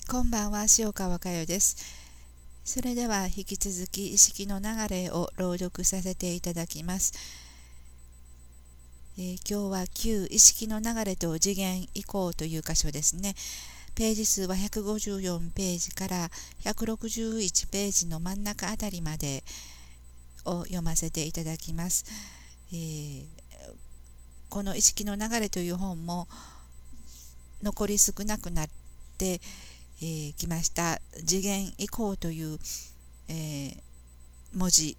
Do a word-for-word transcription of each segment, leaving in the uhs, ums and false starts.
こんばんは、塩川佳代です。それでは引き続き意識の流れを朗読させていただきます。えー、今日は旧意識の流れと次元移行という箇所ですね。ページ数はひゃくごじゅうよんページからひゃくろくじゅういちページの真ん中あたりまでを読ませていただきます。えー、この意識の流れという本も残り少なくなってえー、来ました。次元移行という、えー、文字、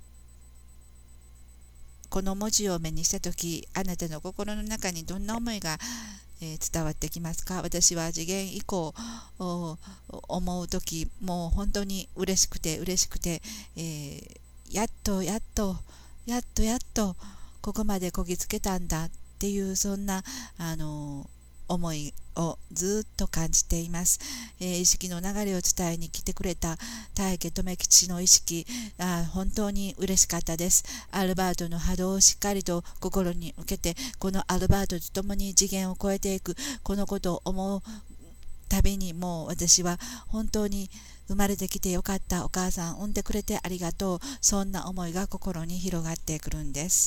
この文字を目にしたとき、あなたの心の中にどんな思いが、えー、伝わってきますか？私は次元移行を思うとき、もう本当に嬉しくて嬉しくて、えー、やっとやっとやっとやっとここまでこぎつけたんだっていう、そんなあのー思いをずっと感じています。えー、意識の流れを伝えに来てくれた大家留吉の意識、あ本当に嬉しかったです。アルバートの波動をしっかりと心に受けて、このアルバートと共に次元を超えていく、このことを思うたびに、もう私は本当に生まれてきてよかった、お母さん産んでくれてありがとう、そんな思いが心に広がってくるんです。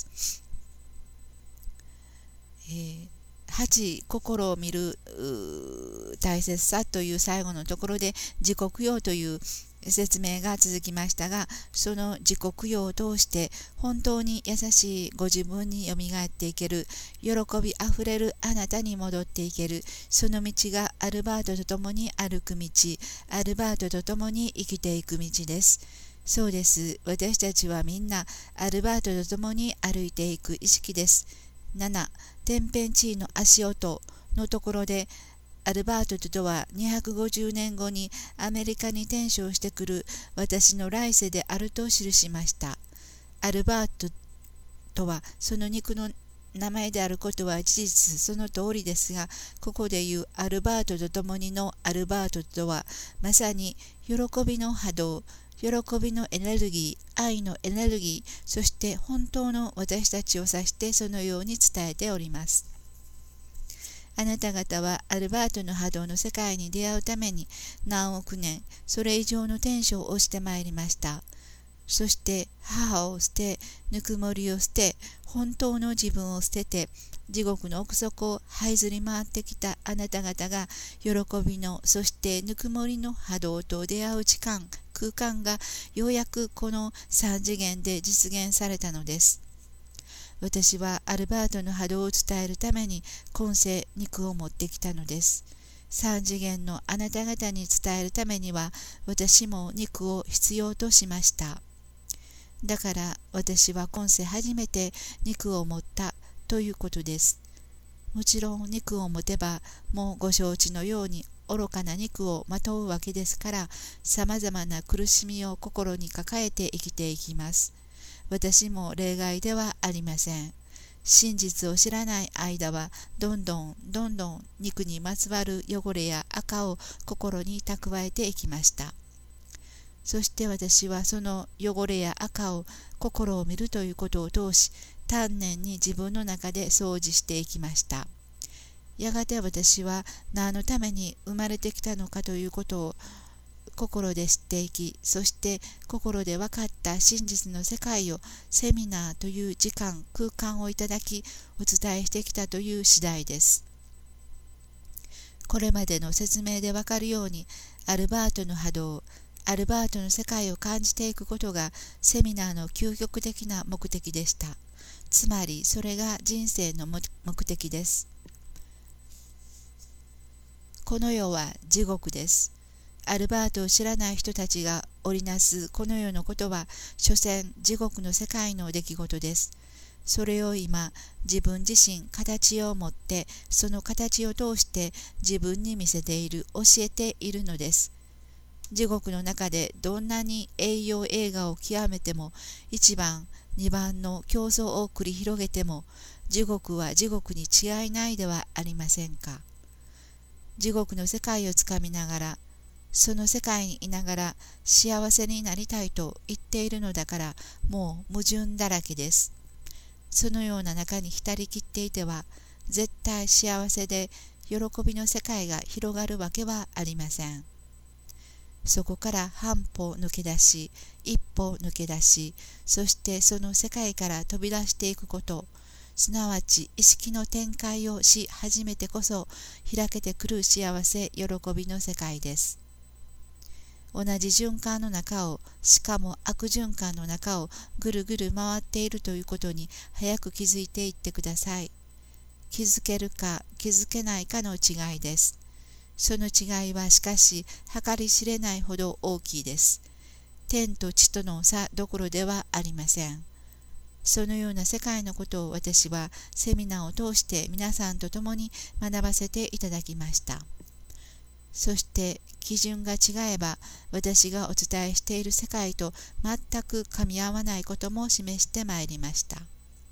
えーはち、心を見る大切さという最後のところで自己供養という説明が続きましたが、その自己供養を通して本当に優しいご自分によみがえっていける、喜びあふれるあなたに戻っていける、その道がアルバートと共に歩く道、アルバートと共に生きていく道です。そうです。私たちはみんなアルバートと共に歩いていく意識です。なな、天変地異の足音のところで、アルバートとはにひゃくごじゅうねんごにアメリカに転生してくる私の来世であると記しました。アルバートとはその肉の名前であることは事実その通りですが、ここで言うアルバートと共にのアルバートとはまさに喜びの波動、喜びのエネルギー、愛のエネルギー、そして本当の私たちを指してそのように伝えております。あなた方はアルバートの波動の世界に出会うために何億年、それ以上の転生をしてまいりました。そして母を捨て、ぬくもりを捨て、本当の自分を捨てて、地獄の奥底を這いずり回ってきたあなた方が、喜びの、そしてぬくもりの波動と出会う時間、空間がようやくこの三次元で実現されたのです。私はアルバートの波動を伝えるために今世肉を持ってきたのです。三次元のあなた方に伝えるためには私も肉を必要としました。だから私は今世初めて肉を持ったということです。もちろん肉を持てばもうご承知のように愚かな肉をまとうわけですから、さまざまな苦しみを心に抱えて生きていきます。私も例外ではありません。真実を知らない間はどんどんどんどん肉にまつわる汚れや垢を心に蓄えていきました。そして私はその汚れや垢を心を見るということを通し、丹念に自分の中で掃除していきました。やがて私は何のために生まれてきたのかということを心で知っていき、そして心で分かった真実の世界をセミナーという時間、空間をいただきお伝えしてきたという次第です。これまでの説明で分かるように、アルバートの波動、アルバートの世界を感じていくことがセミナーの究極的な目的でした。つまりそれが人生の目的です。この世は地獄です。アルバートを知らない人たちが織りなすこの世のことは、所詮地獄の世界の出来事です。それを今、自分自身形を持って、その形を通して自分に見せている、教えているのです。地獄の中でどんなに栄養映画を極めても、いちばん、にばんの競争を繰り広げても、地獄は地獄に違いないではありませんか。地獄の世界をつかみながら、その世界にいながら幸せになりたいと言っているのだから、もう矛盾だらけです。そのような中に浸りきっていては、絶対幸せで喜びの世界が広がるわけはありません。 そこから半歩抜け出し、一歩抜け出し、そしてその世界から飛び出していくこと、すなわち意識の展開をし始めてこそ開けてくる幸せ、喜びの世界です。同じ循環の中を、しかも悪循環の中をぐるぐる回っているということに早く気づいていってください。気づけるか気づけないかの違いです。その違いはしかし計り知れないほど大きいです。天と地との差どころではありません。そのような世界のことを私はセミナーを通して皆さんと共に学ばせていただきました。そして基準が違えば私がお伝えしている世界と全く噛み合わないことも示してまいりました。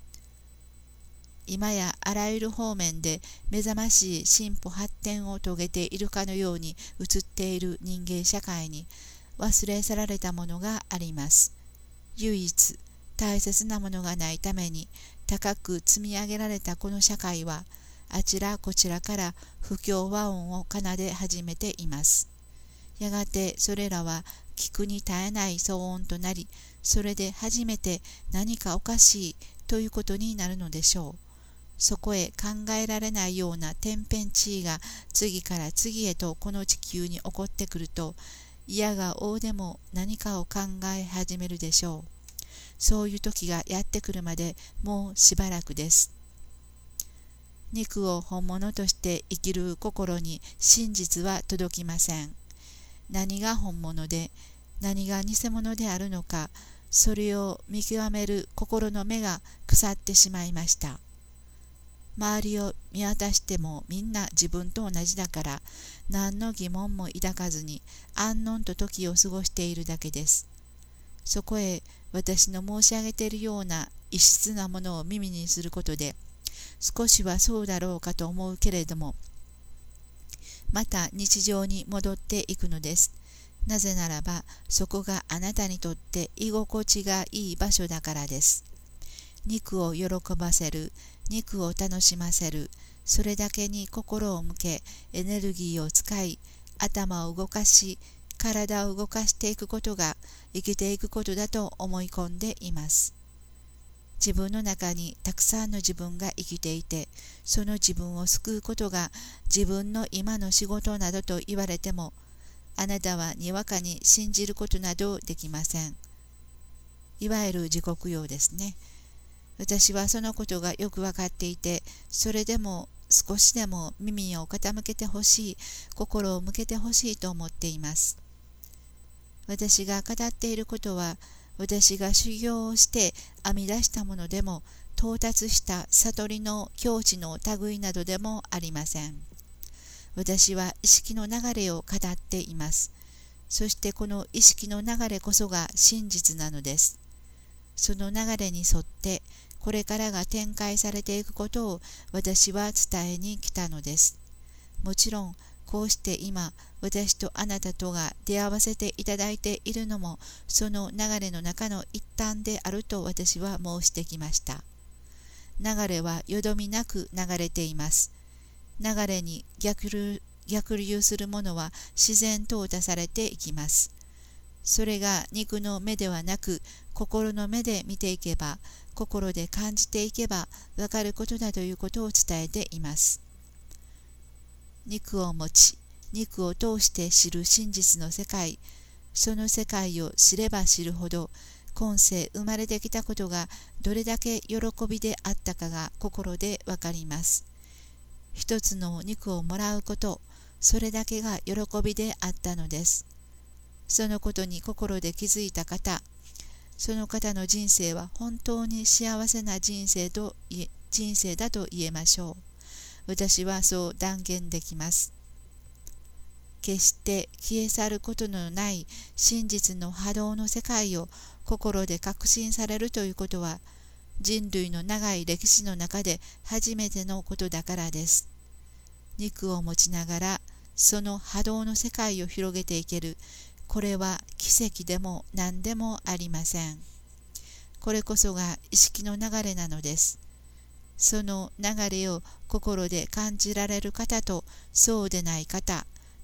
今やあらゆる方面で目覚ましい進歩発展を遂げているかのように映っている人間社会に忘れ去られたものがあります。唯一大切なものがないために高く積み上げられたこの社会はあちらこちらから不協和音を奏で始めています。やがてそれらは聞くに耐えない騒音となり、それで初めて何かおかしいということになるのでしょう。そこへ考えられないような天変地異が次から次へとこの地球に起こってくると、嫌が応でも何かを考え始めるでしょう。そういう時がやってくるまでもうしばらくです。肉を本物として生きる心に真実は届きません。何が本物で何が偽物であるのか、それを見極める心の目が腐ってしまいました。周りを見渡してもみんな自分と同じだから、何の疑問も抱かずに安穏と時を過ごしているだけです。そこへ私の申し上げているような異質なものを耳にすることで、少しはそうだろうかと思うけれども、また日常に戻っていくのです。なぜならば、そこがあなたにとって居心地がいい場所だからです。肉を喜ばせる、肉を楽しませる、それだけに心を向け、エネルギーを使い、頭を動かし、体を動かしていくことが生きていくことだと思い込んでいます。自分の中にたくさんの自分が生きていて、その自分を救うことが自分の今の仕事などと言われても、あなたはにわかに信じることなどできません。いわゆる自己用ですね。私はそのことがよくわかっていて、それでも少しでも耳を傾けてほしい、心を向けてほしいと思っています。私が語っていることは、私が修行をして編み出したものでも、到達した悟りの境地の類などでもありません。私は意識の流れを語っています。そしてこの意識の流れこそが真実なのです。その流れに沿ってこれからが展開されていくことを私は伝えに来たのです。もちろんこうして今私とあなたとが出会わせていただいているのもその流れの中の一端であると私は申してきました。流れはよどみなく流れています。流れに逆流、逆流するものは自然淘汰されていきます。それが肉の目ではなく心の目で見ていけば、心で感じていけばわかることだということを伝えています。肉を持ち、肉を通して知る真実の世界、その世界を知れば知るほど、今世生まれてきたことがどれだけ喜びであったかが心でわかります。一つの肉をもらうこと、それだけが喜びであったのです。そのことに心で気づいた方、その方の人生は本当に幸せな人生と人生だと言えましょう。私はそう断言できます。決して消え去ることのない真実の波動の世界を心で確信されるということは、人類の長い歴史の中で初めてのことだからです。肉を持ちながらその波動の世界を広げていける、これは奇跡でも何でもありません。これこそが意識の流れなのです。その流れを心で感じられる方とそうでない方、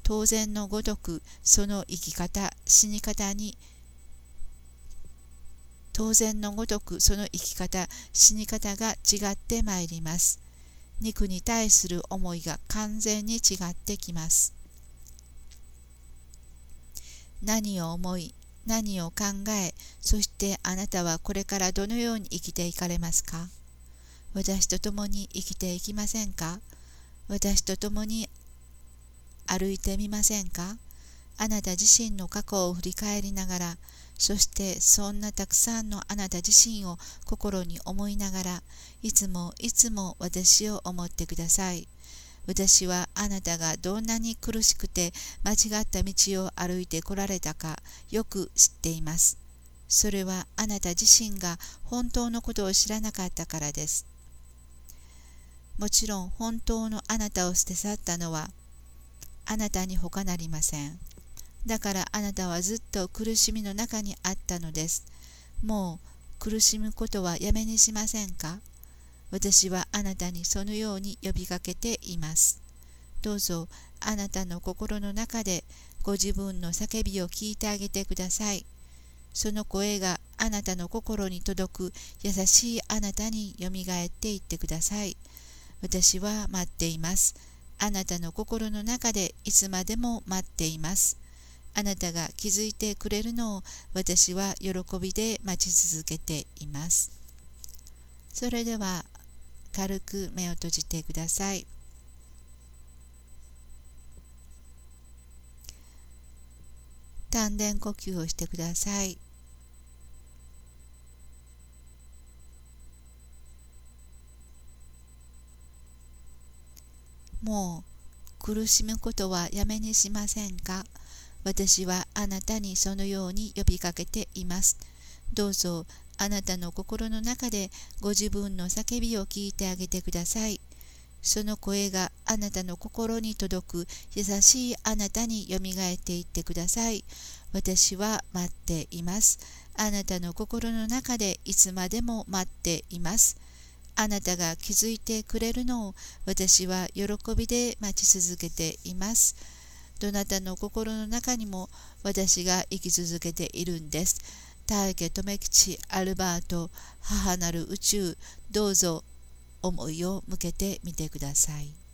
当然のごとくその生き方、死に方に当然のごとくその生き方、死に方が違ってまいります。肉に対する思いが完全に違ってきます。何を思い、何を考え、そしてあなたはこれからどのように生きていかれますか？私と共に生きていきませんか？私と共に歩いてみませんか？あなた自身の過去を振り返りながら、そしてそんなたくさんのあなた自身を心に思いながら、いつもいつも私を思ってください。私はあなたがどんなに苦しくて間違った道を歩いてこられたかよく知っています。それはあなた自身が本当のことを知らなかったからです。もちろん本当のあなたを捨て去ったのはあなたに他なりません。だからあなたはずっと苦しみの中にあったのです。もう苦しむことはやめにしませんか？私はあなたにそのように呼びかけています。どうぞあなたの心の中でご自分の叫びを聞いてあげてください。その声があなたの心に届く優しいあなたによみがえっていってください。私は待っています。あなたの心の中でいつまでも待っています。あなたが気づいてくれるのを私は喜びで待ち続けています。それでは軽く目を閉じてください。丹田呼吸をしてください。もう苦しむことはやめにしませんか？私はあなたにそのように呼びかけています。どうぞあなたの心の中でご自分の叫びを聞いてあげてください。その声があなたの心に届く優しいあなたによみがえっていってください。私は待っています。あなたの心の中でいつまでも待っています。あなたが気づいてくれるのを私は喜びで待ち続けています。どなたの心の中にも私が生き続けているんです。大家留吉アルバート母なる宇宙、どうぞ思いを向けてみてください。